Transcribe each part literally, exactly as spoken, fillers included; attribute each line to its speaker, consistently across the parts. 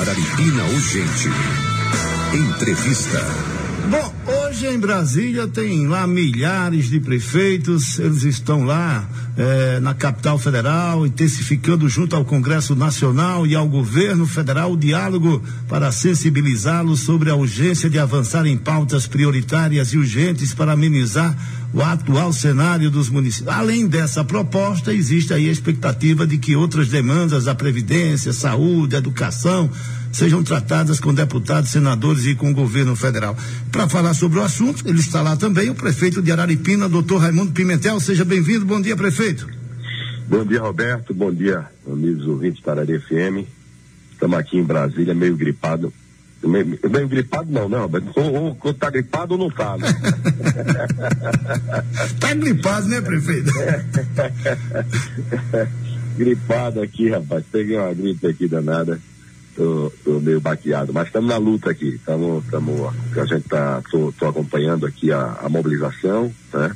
Speaker 1: Araripina Urgente. Entrevista.
Speaker 2: Bom, hoje em Brasília tem lá milhares de prefeitos, eles estão lá eh, na capital federal, intensificando junto ao Congresso Nacional e ao governo federal o diálogo para sensibilizá-los sobre a urgência de avançar em pautas prioritárias e urgentes para amenizar o atual cenário dos municípios. Além dessa proposta, existe aí a expectativa de que outras demandas da Previdência, saúde, educação, sejam tratadas com deputados, senadores e com o governo federal. Para falar sobre o assunto, ele está lá também, o prefeito de Araripina, doutor Raimundo Pimentel. Seja bem-vindo. Bom dia, prefeito.
Speaker 3: Bom dia, Roberto. Bom dia, amigos ouvintes da Arari F M. Estamos aqui em Brasília, meio gripado. Meio, meio gripado não, né, Roberto? Ou, ou tá gripado ou não tá, né?
Speaker 2: Tá gripado, né, prefeito?
Speaker 3: Gripado aqui, rapaz. Peguei uma gripe aqui danada. Tô, tô meio baqueado, mas estamos na luta aqui. Estamos, a gente tá, tô, tô acompanhando aqui a, a mobilização, né?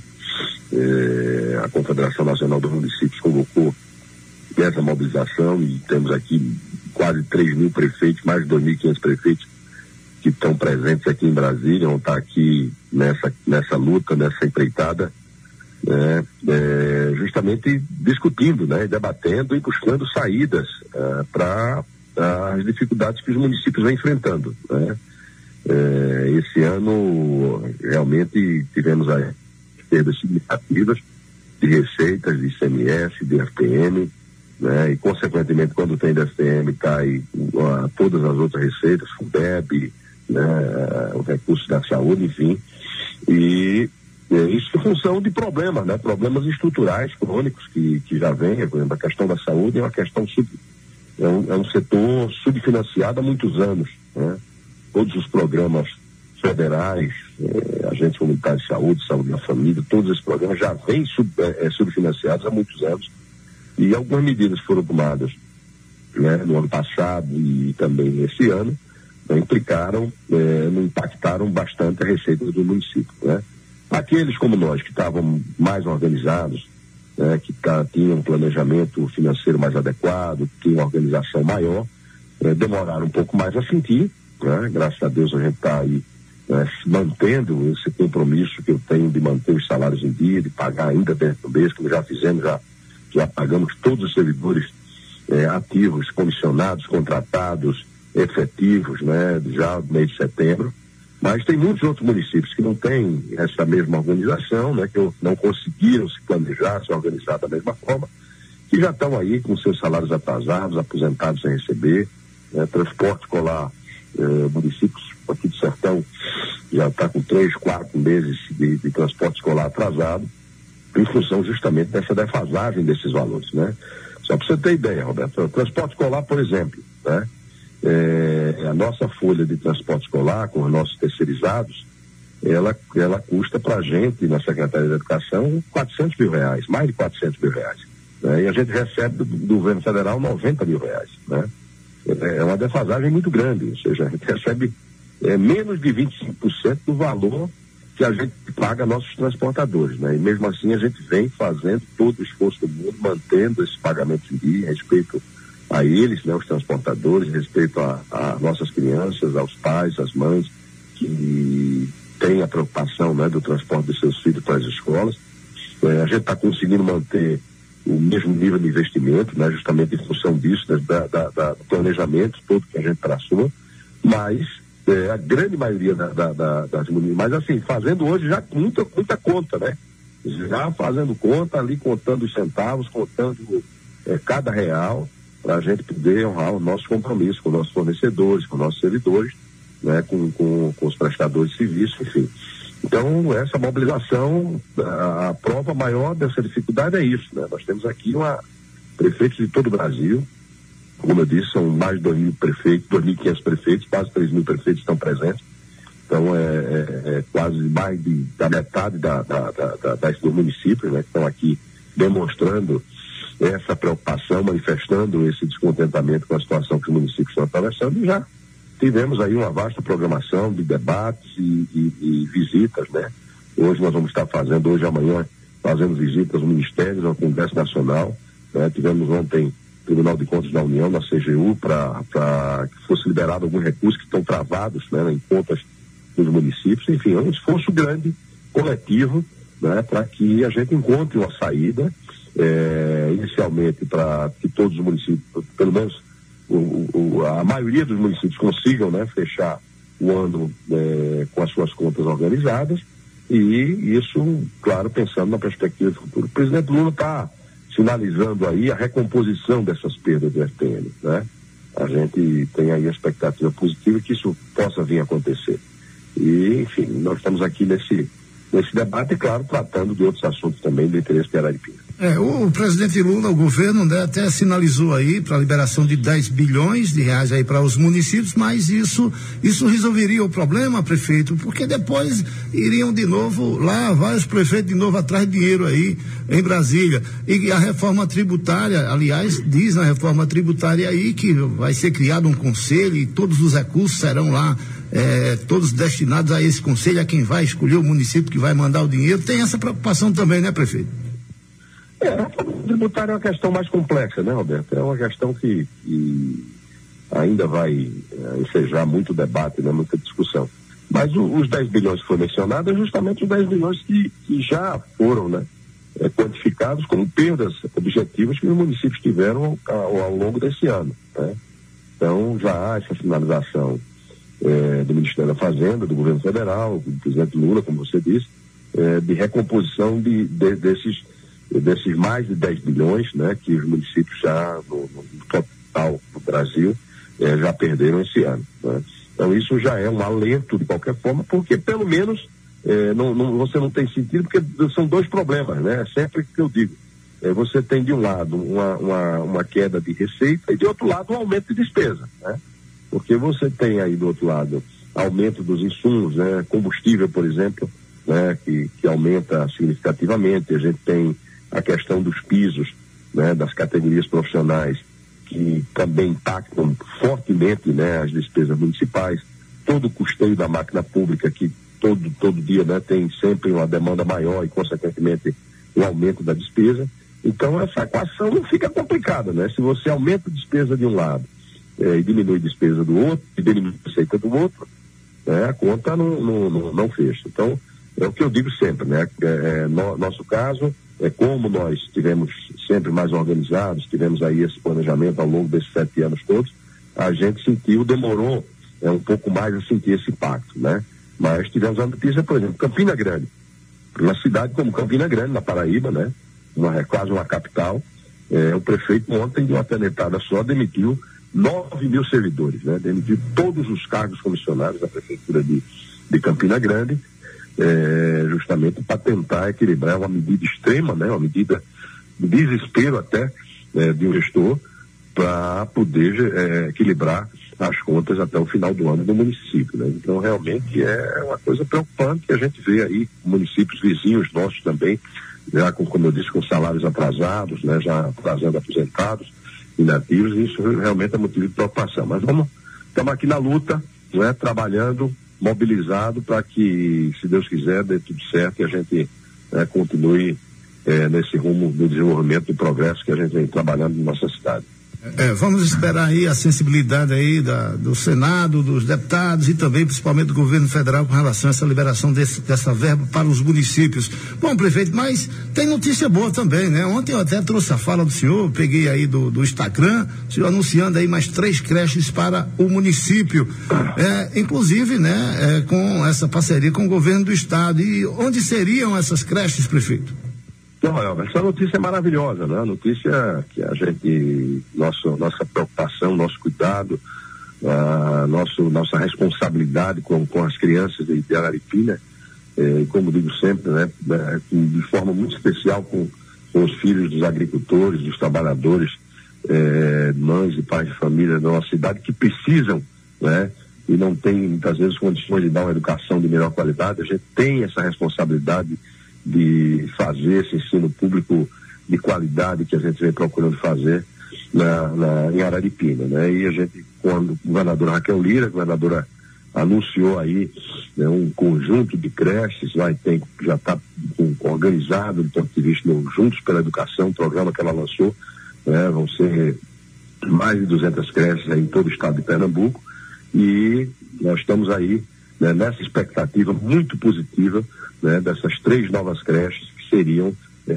Speaker 3: É, a Confederação Nacional dos Municípios convocou essa mobilização e temos aqui quase três mil prefeitos, mais de dois mil e quinhentos prefeitos que estão presentes aqui em Brasília, vão estar aqui nessa, nessa luta, nessa empreitada, né? É, justamente discutindo, né? Debatendo e buscando saídas é, para as dificuldades que os municípios vêm enfrentando, né? É, esse ano realmente tivemos aí perdas significativas de receitas, de I C M S, de F P M, né? E consequentemente quando tem de F P M cai uh, todas as outras receitas, Fundeb, né? O recurso da saúde, enfim, e é, isso em função de problemas, né? Problemas estruturais, crônicos que, que já vem, por exemplo, a questão da saúde é uma questão sub É um, é um setor subfinanciado há muitos anos, né? Todos os programas federais, eh, agentes comunitários de saúde, saúde da família, todos esses programas já vêm sub, eh, subfinanciados há muitos anos e algumas medidas foram tomadas, né, no ano passado e também esse ano, né, implicaram, eh, impactaram bastante a receita do município, né? Aqueles como nós que estavam mais organizados, né, que tá, tinham um planejamento financeiro mais adequado, que tinham uma organização maior, eh, demoraram um pouco mais a sentir, né? Graças a Deus a gente está aí, né, mantendo esse compromisso que eu tenho de manter os salários em dia, de pagar ainda dentro do mês, como já fizemos, já, já pagamos todos os servidores eh, ativos, comissionados, contratados, efetivos, né, já no mês de setembro. Mas tem muitos outros municípios que não têm essa mesma organização, né, que não conseguiram se planejar, se organizar da mesma forma, que já estão aí com seus salários atrasados, aposentados sem receber, né, transporte escolar, eh, municípios aqui do Sertão já está com três, quatro meses de, de transporte escolar atrasado, em função justamente dessa defasagem desses valores, né? Só para você ter ideia, Roberto, o transporte escolar, por exemplo, né? É, a nossa folha de transporte escolar com os nossos terceirizados, ela, ela custa para a gente, na Secretaria da Educação, quatrocentos mil reais, mais de quatrocentos mil reais, né? E a gente recebe do, do governo federal noventa mil reais, né? É uma defasagem muito grande, ou seja, a gente recebe é, menos de vinte e cinco por cento do valor que a gente paga a nossos transportadores, né? E mesmo assim a gente vem fazendo todo o esforço do mundo, mantendo esses pagamentos em dia, respeito a eles, né, os transportadores, respeito a, a nossas crianças, aos pais, às mães que têm a preocupação, né, do transporte dos seus filhos para as escolas. É, a gente está conseguindo manter o mesmo nível de investimento, né, justamente em função disso, né, da, da, da, do planejamento todo que a gente traçou, mas é, a grande maioria da, da, da, das municípios, mas assim, fazendo hoje já muita, muita conta, né? Já fazendo conta ali, contando os centavos, contando é, cada real, para a gente poder honrar o nosso compromisso com nossos fornecedores, com nossos servidores, né, com, com, com os prestadores de serviço, enfim. Então, essa mobilização, a, a prova maior dessa dificuldade é isso, né? Nós temos aqui uma, prefeitos de todo o Brasil, como eu disse, são mais de dois mil prefeitos, dois mil e quinhentos prefeitos, quase três mil prefeitos estão presentes, então é, é, é quase mais de, da metade da, da, da, da, das, dos municípios, né, que estão aqui demonstrando essa preocupação, manifestando esse descontentamento com a situação que os municípios estão atravessando, e já tivemos aí uma vasta programação de debates e, e, e visitas, né? Hoje nós vamos estar fazendo, hoje e amanhã, fazendo visitas aos ministérios, ao Congresso Nacional, né? Tivemos ontem Tribunal de Contas da União, na C G U, para que fosse liberado alguns recursos que estão travados, né, em contas dos municípios. Enfim, é um esforço grande, coletivo, né, para que a gente encontre uma saída, é, inicialmente para que todos os municípios, pelo menos o, o, a maioria dos municípios consigam, né, fechar o ano é, com as suas contas organizadas, e isso, claro, pensando na perspectiva do futuro. O presidente Lula está sinalizando aí a recomposição dessas perdas do F P N, né? A gente tem aí a expectativa positiva que isso possa vir a acontecer. E, enfim, nós estamos aqui nesse, nesse debate, e, claro, tratando de outros assuntos também do interesse de Araripina.
Speaker 2: É, o, o presidente Lula, o governo, né, até sinalizou aí para a liberação de dez bilhões de reais aí para os municípios, mas isso, isso resolveria o problema, prefeito, porque depois iriam de novo lá, vários prefeitos de novo atrás de dinheiro aí em Brasília. E a reforma tributária, aliás, diz na reforma tributária aí que vai ser criado um conselho e todos os recursos serão lá, é, todos destinados a esse conselho, a quem vai escolher o município que vai mandar o dinheiro. Tem essa preocupação também, né, prefeito?
Speaker 3: É, a reforma tributária é uma questão mais complexa, né, Roberto? É uma questão que, que ainda vai é, ensejar muito debate, né, muita discussão. Mas o, os dez bilhões que foi mencionado é justamente os dez bilhões que, que já foram, né, é, quantificados como perdas objetivas que os municípios tiveram ao, ao longo desse ano, né? Então já há essa finalização é, do Ministério da Fazenda, do governo federal, do presidente Lula, como você disse, é, de recomposição de, de, desses desses mais de dez bilhões, né, que os municípios já, no, no total do Brasil, eh, já perderam esse ano, né? Então isso já é um alento de qualquer forma, porque pelo menos eh, não, não, você não tem sentido, porque são dois problemas, né? Sempre que eu digo, eh, você tem de um lado uma, uma, uma queda de receita e de outro lado um aumento de despesa, né? Porque você tem aí do outro lado aumento dos insumos, né? Combustível, por exemplo, né? Que, que aumenta significativamente. A gente tem a questão dos pisos, né, das categorias profissionais, que também impactam fortemente, né, as despesas municipais, todo o custeio da máquina pública, que todo, todo dia, né, tem sempre uma demanda maior e, consequentemente, um aumento da despesa. Então, essa equação não fica complicada, né? Se você aumenta a despesa de um lado eh, e diminui a despesa do outro, e diminui a receita do outro, né, a conta não, não, não, não fecha. Então, é o que eu digo sempre, né? É, é, no nosso caso, é como nós tivemos sempre mais organizados, tivemos aí esse planejamento ao longo desses sete anos todos, a gente sentiu, demorou é, um pouco mais a sentir esse impacto, né? Mas tivemos a notícia, por exemplo, Campina Grande, uma cidade como Campina Grande, na Paraíba, né? Uma, quase uma capital, é, o prefeito ontem, de uma canetada só, demitiu nove mil servidores, né? Demitiu todos os cargos comissionados da prefeitura de, de Campina Grande, É, justamente para tentar equilibrar uma medida extrema, né, uma medida de desespero até é, de um gestor, para poder é, equilibrar as contas até o final do ano do município, né? Então realmente é uma coisa preocupante que a gente vê aí municípios vizinhos nossos também, já com, como eu disse, com salários atrasados, né, já trazendo aposentados, inativos, e isso realmente é motivo de preocupação. Mas vamos, estamos aqui na luta, né, trabalhando, mobilizado para que, se Deus quiser, dê tudo certo e a gente né, continue é, nesse rumo do desenvolvimento e progresso que a gente vem trabalhando em nossa cidade.
Speaker 2: É, vamos esperar aí a sensibilidade aí da, do Senado, dos deputados e também principalmente do governo federal com relação a essa liberação desse, dessa verba para os municípios. Bom, prefeito, mas tem notícia boa também, né? Ontem eu até trouxe a fala do senhor, peguei aí do, do Instagram, o senhor anunciando aí mais três creches para o município, é, inclusive, né, é, com essa parceria com o governo do estado. E onde seriam essas creches, prefeito?
Speaker 3: Não, essa notícia é maravilhosa, né? A notícia que a gente, nosso, nossa preocupação, nosso cuidado, uh, nosso, nossa responsabilidade com, com as crianças de, de Araripina, eh, e como digo sempre, né? Eh, de forma muito especial com, com os filhos dos agricultores, dos trabalhadores, eh, mães e pais de família da nossa cidade que precisam, né? E não tem muitas vezes condições de dar uma educação de melhor qualidade. A gente tem essa responsabilidade de fazer esse ensino público de qualidade que a gente vem procurando fazer na, na, em Araripina, né? E a gente, quando a governadora Raquel Lira, a governadora anunciou aí né, um conjunto de creches, vai ter, já está organizado do ponto de vista do Juntos pela Educação, um programa que ela lançou, né? Vão ser mais de duzentas creches aí em todo o estado de Pernambuco, e nós estamos aí, né, nessa expectativa muito positiva, né, dessas três novas creches que seriam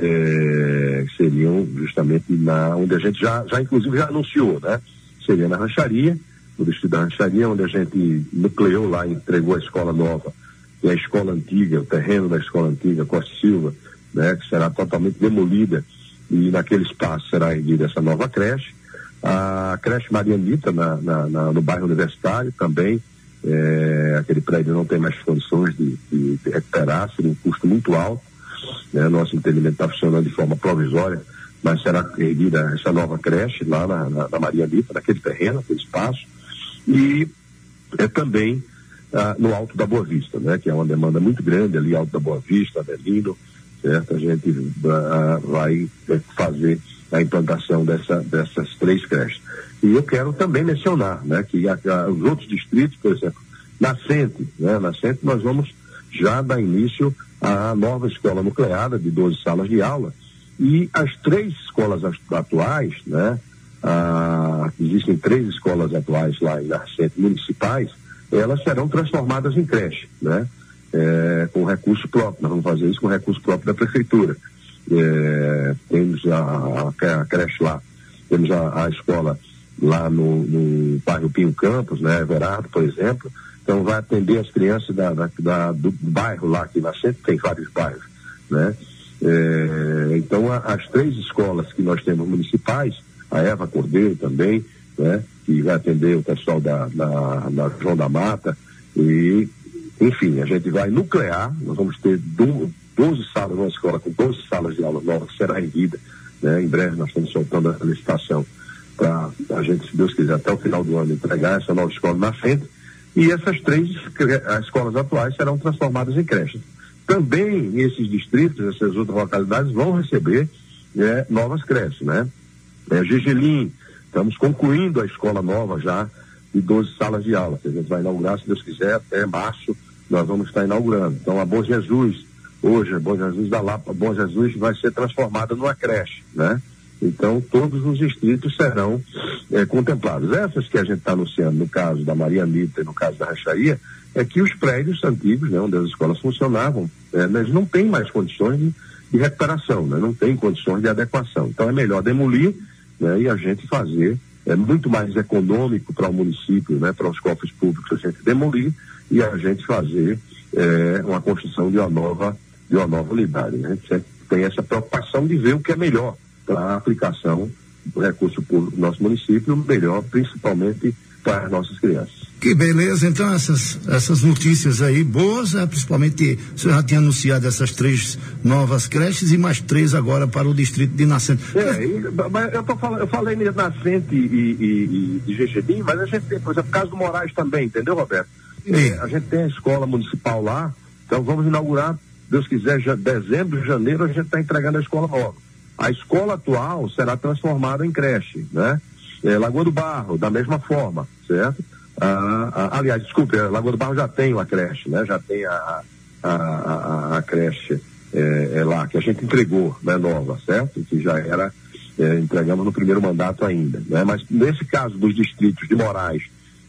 Speaker 3: é, seriam justamente na onde a gente já, já inclusive já anunciou, né? Seria na Rancharia, no distrito da Rancharia, onde a gente nucleou lá, entregou a escola nova, que é a escola antiga, o terreno da escola antiga, Costa Silva, né, que será totalmente demolida, e naquele espaço será erguida essa nova creche. A creche Maria Anitta, na, na, na, no bairro Universitário, também, é, aquele prédio não tem mais condições de, de, de recuperar, seria um custo muito alto, né? Nosso entendimento está funcionando de forma provisória, mas será erguida essa nova creche lá na, na, na Maria Anitta, naquele terreno, naquele espaço, e é também ah, no Alto da Boa Vista, né? Que é uma demanda muito grande ali, Alto da Boa Vista, Adelino, certo? A gente ah, vai fazer a implantação dessa, dessas três creches. E eu quero também mencionar, né, que a, a, os outros distritos, por exemplo, Nascente, né, Nascente nós vamos já dar início à nova escola nucleada de doze salas de aula, e as três escolas atuais, né, a, existem três escolas atuais lá em Nascente municipais, elas serão transformadas em creche, né, é, com recurso próprio. Nós vamos fazer isso com recurso próprio da prefeitura. É, temos a, a, a creche lá, temos a, a escola lá no, no bairro Pinho Campos, né, Everardo, por exemplo. Então vai atender as crianças da, da, da, do bairro lá aqui na Centro, tem vários bairros, né? É, então a, as três escolas que nós temos municipais, a Eva Cordeiro também, né, que vai atender o pessoal da, da, da João da Mata, e enfim, a gente vai nuclear, nós vamos ter do, doze salas, uma escola com doze salas de aula novas que será erguida, né? Em breve nós estamos soltando a licitação para a gente, se Deus quiser, até o final do ano entregar essa nova escola na frente, e essas três as escolas atuais serão transformadas em creches. Também esses distritos, essas outras localidades vão receber é, novas creches, né? É, Gegelim, estamos concluindo a escola nova já de doze salas de aula, que a gente vai inaugurar, se Deus quiser, até março nós vamos estar inaugurando. Então a Bom Jesus, hoje a Bom Jesus da Lapa, Bom Jesus vai ser transformada numa creche, né? Então todos os distritos serão é, contemplados. Essas que a gente está anunciando, no caso da Maria Anitta e no caso da Rancharia, é que os prédios antigos, né, onde as escolas funcionavam, é, eles não têm mais condições de, de recuperação, né, não tem condições de adequação. Então é melhor demolir, né, e a gente fazer, é muito mais econômico para o município, né, para os cofres públicos, a gente demolir e a gente fazer é, uma construção de uma nova, de uma nova unidade. Né? A gente sempre tem essa preocupação de ver o que é melhor para a aplicação do recurso público do nosso município, melhor principalmente para as nossas crianças.
Speaker 2: Que beleza, então essas, essas notícias aí boas, né? Principalmente o senhor já tinha anunciado essas três novas creches e mais três agora para o distrito de Nascente.
Speaker 3: É, e, mas eu, tô falando, eu falei de Nascente e, e, e de Gegelim, mas a gente tem, por exemplo, o caso do Moraes também, entendeu, Roberto? É, a gente tem a escola municipal lá, então vamos inaugurar, Deus quiser, já, dezembro, janeiro, a gente está entregando a escola nova. A escola atual será transformada em creche, né? É, Lagoa do Barro, da mesma forma, certo? Ah, ah, aliás, desculpe, Lagoa do Barro já tem uma creche, né? Já tem a, a, a, a creche é, é lá, que a gente entregou, né? Nova, certo? Que já era, é, entregamos no primeiro mandato ainda, né? Mas nesse caso dos distritos de Moraes,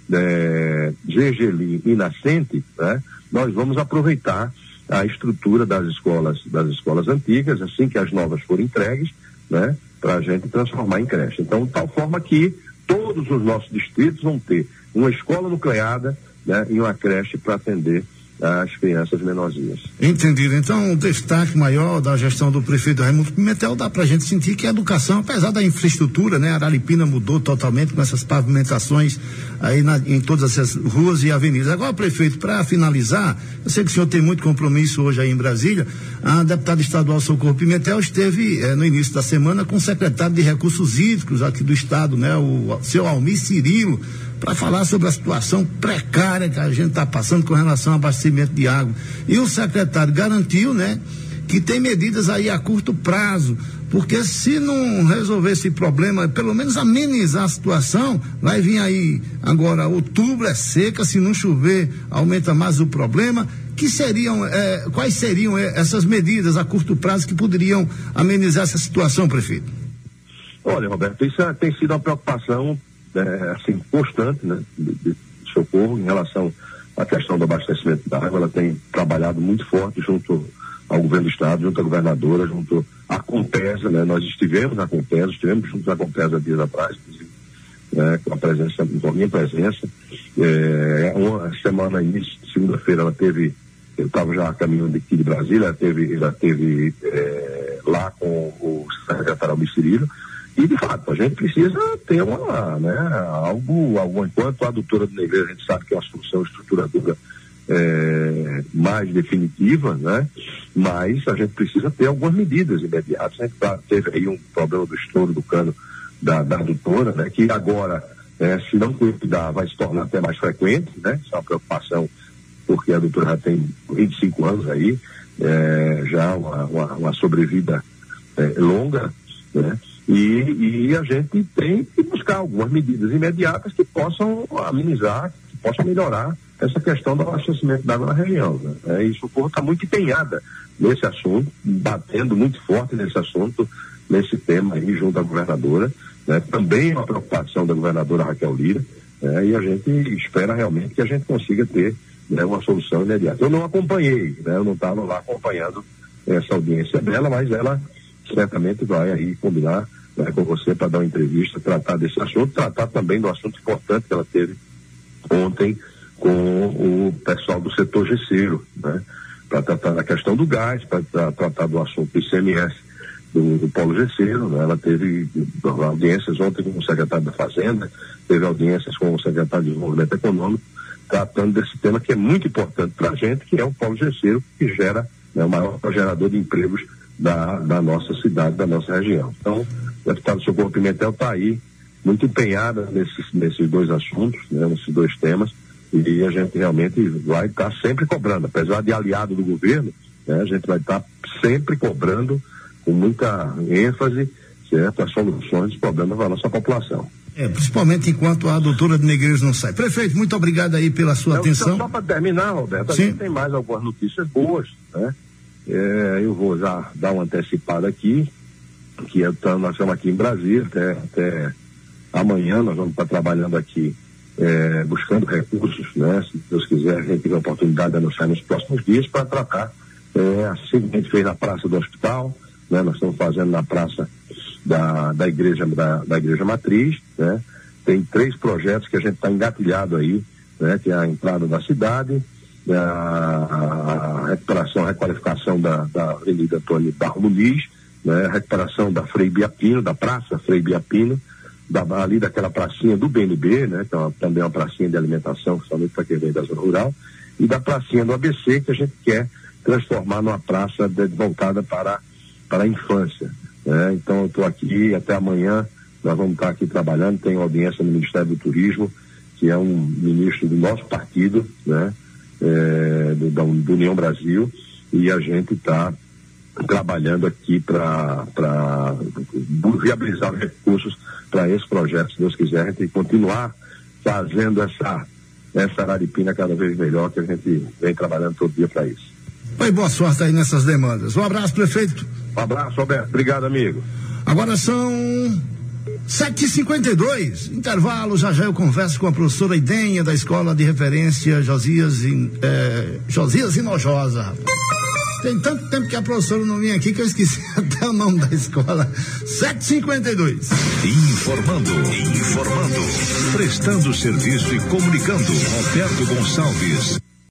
Speaker 3: é, Gegelim e Nascente, né? Nós vamos aproveitar a estrutura das escolas, das escolas antigas, assim que as novas forem entregues, né? Para a gente transformar em creche. Então, de tal forma que todos os nossos distritos vão ter uma escola nucleada, né? E uma creche para atender as crianças menorzinhas.
Speaker 2: Entendido. Então, o destaque maior da gestão do prefeito Raimundo Pimentel dá pra gente sentir que a educação, apesar da infraestrutura, né? A Araripina mudou totalmente com essas pavimentações aí na, em todas essas ruas e avenidas. Agora, prefeito, para finalizar, eu sei que o senhor tem muito compromisso hoje aí em Brasília, a deputada estadual Socorro Pimentel esteve eh, no início da semana com o secretário de Recursos Hídricos aqui do estado, né? O, o seu Almir Cirilo, para falar sobre a situação precária que a gente está passando com relação ao abastecimento de água. E o secretário garantiu, né, que tem medidas aí a curto prazo, porque se não resolver esse problema, pelo menos amenizar a situação, vai vir aí agora outubro, é seca, se não chover aumenta mais o problema. Que seriam, eh, quais seriam eh, essas medidas a curto prazo que poderiam amenizar essa situação, prefeito?
Speaker 3: Olha, Roberto, isso é, tem sido uma preocupação é, assim, constante, né, de, de Socorro em relação à questão do abastecimento da água. Ela tem trabalhado muito forte junto ao governo do estado, junto à governadora, junto à Compesa, né? Nós estivemos na Compesa, estivemos junto à Compesa dias atrás, né, com a presença, com a minha presença. É, uma semana, início de segunda-feira, ela teve, eu estava já a caminho daqui de Brasília, ela teve, ela teve é, lá com o secretário Almir Cirilo, e de fato, a gente precisa ter uma, né, algo, algo, enquanto a doutora do Negreiro, a gente sabe que é uma solução estruturadora é, mais definitiva, né, mas a gente precisa ter algumas medidas imediatas. A gente tá, teve aí um problema do estouro do cano da, da adutora, né, que agora, é, se não cuidar, vai se tornar até mais frequente, né, isso é uma preocupação, porque a adutora já tem vinte e cinco anos aí, é, já uma, uma, uma sobrevida é, longa, né, e, e a gente tem que buscar algumas medidas imediatas que possam amenizar, que possam melhorar essa questão do abastecimento d'água na região, né? É, e Socorro está muito empenhada nesse assunto, batendo muito forte nesse assunto, nesse tema aí junto à governadora, né? Também é uma preocupação da governadora Raquel Lira, né? E a gente espera realmente que a gente consiga ter, né, uma solução imediata. Eu não acompanhei, né? Eu não estava lá acompanhando essa audiência dela, mas ela certamente vai aí combinar, né, com você para dar uma entrevista, tratar desse assunto, tratar também do assunto importante que ela teve ontem com o pessoal do setor gesseiro, né, para tratar da questão do gás, para tra tratar do assunto do I C M S do, do polo gesseiro, né. Ela teve audiências ontem com o secretário da Fazenda, teve audiências com o secretário de Desenvolvimento Econômico, tratando desse tema que é muito importante para a gente, que é o polo gesseiro, que gera, né, o maior gerador de empregos da, da nossa cidade, da nossa região. Então, o deputado Socorro Pimentel está aí muito empenhada nesses, nesses dois assuntos, né, nesses dois temas, e a gente realmente vai estar tá sempre cobrando, apesar de aliado do governo, né, a gente vai estar tá sempre cobrando com muita ênfase, certo, as soluções dos problemas da nossa população.
Speaker 2: É, principalmente enquanto a doutora de Negreiros não sai. Prefeito, muito obrigado aí pela sua
Speaker 3: Eu,
Speaker 2: atenção.
Speaker 3: Só para terminar, Roberto, a
Speaker 2: Sim.
Speaker 3: gente tem mais algumas notícias boas, né? É, eu vou já dar uma antecipada aqui, que é, nós estamos aqui em Brasília, até, até amanhã nós vamos estar trabalhando aqui, é, buscando recursos, né? Se Deus quiser, a gente tem a oportunidade de anunciar nos próximos dias para tratar, é, assim que a gente fez na Praça do Hospital, né? Nós estamos fazendo na Praça da, da, igreja, da, da Igreja Matriz, né? Tem três projetos que a gente está engatilhado aí, né? Que é a entrada da cidade, a, a recuperação, a requalificação da, da Avenida Antônio Barro Muniz, né? A recuperação da Frei Biapino, da Praça Frei Biapino, da, ali daquela pracinha do B N B, né? Que é uma, também uma pracinha de alimentação, principalmente para quem vem da zona rural, e da pracinha do A B C, que a gente quer transformar numa praça de, voltada para, para a infância, né? Então eu estou aqui até amanhã, nós vamos estar aqui trabalhando, tem audiência no Ministério do Turismo, que é um ministro do nosso partido, né? É, do, da, do União Brasil, e a gente está trabalhando aqui para viabilizar os recursos para esse projeto, se Deus quiser, a gente continuar fazendo essa, essa Araripina cada vez melhor, que a gente vem trabalhando todo dia para isso.
Speaker 2: Oi, boa sorte aí nessas demandas. Um abraço, prefeito.
Speaker 3: Um abraço, Roberto. Obrigado, amigo.
Speaker 2: Agora são sete e cinquenta e dois, intervalo, já já eu converso com a professora Idenha da Escola de Referência Josias, in, eh, Josias Hinojosa. Tem tanto tempo que a professora não vinha aqui que eu esqueci até o nome da escola. sete e cinquenta e dois.
Speaker 1: Informando, informando, prestando serviço e comunicando. Roberto Gonçalves.